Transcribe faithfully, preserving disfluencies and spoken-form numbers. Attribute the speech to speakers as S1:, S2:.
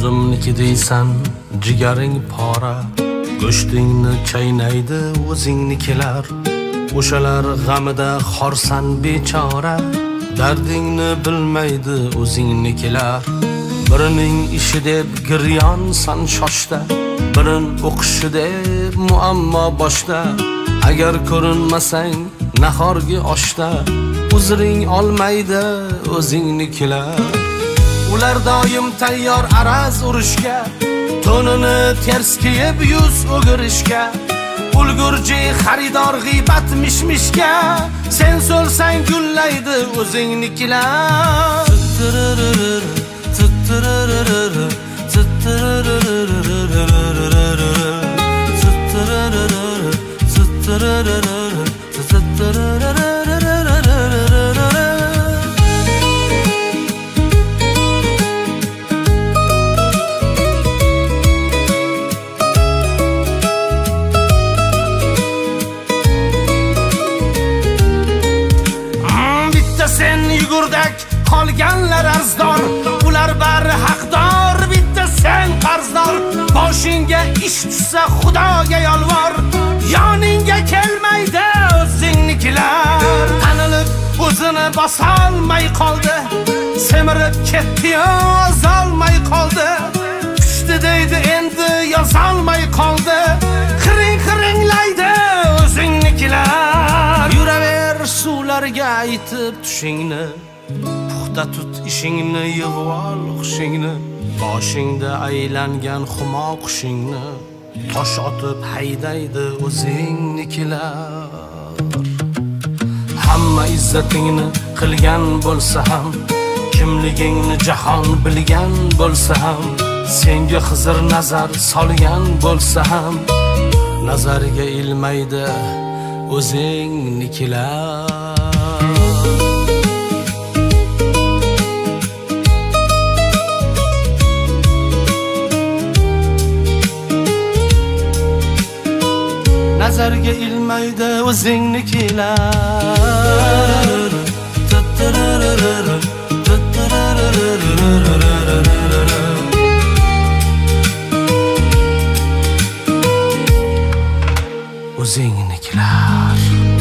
S1: o'zimniki deysan, jigaring pora, go'shtingni chaynaydi o'zingnikilar. O'shalar g'amida xorsan bechora, dardingni bilmaydi o'zingnikilar. Birining ishi deb giryonsan shoshda, birin o'qishi deb muammo boshda. Agar ko'rinmasang nahorgi oshda, uzring olmaydi o'zingnikilar. Ular doim tayyor araz urushga, to'nini ters kiyib yuz o'girishga. Ulgurji xaridor g'iybat mishmishga, sen so'lsang gullaydi o'zingnikilar. Sen yugurdak, qolganlar arzdor, ular bari haqdor, bitta sen qarzdor. Boshingga ish tushsa Xudoga yolvor, yoningga kelmaydi o'zingnikilar. Tanilib o'zini bosolmay qoldi, semirib ketdi, yozolmay qoldi. Tushdi deydi endi yozolmay qoldi, xiring-xiringlaydi o'zingnikilar. Yuraver suvlarga aytib tushingni, puxta tut ishingni, yig'vol hushingni. Boshingda aylangan xumo qushingni, tosh otib haydaydi o'zingnikilar. Hamma izzatingni qilgan bo'lsa ham, kimligingni jahon bilgan bo'lsa ham, senga Xizr nazar solgan bo'lsa ham, nazariga ilmaydi o'zingnikilar. Nazarga ilmaydi o'zingnikilar. O'zingnikilar.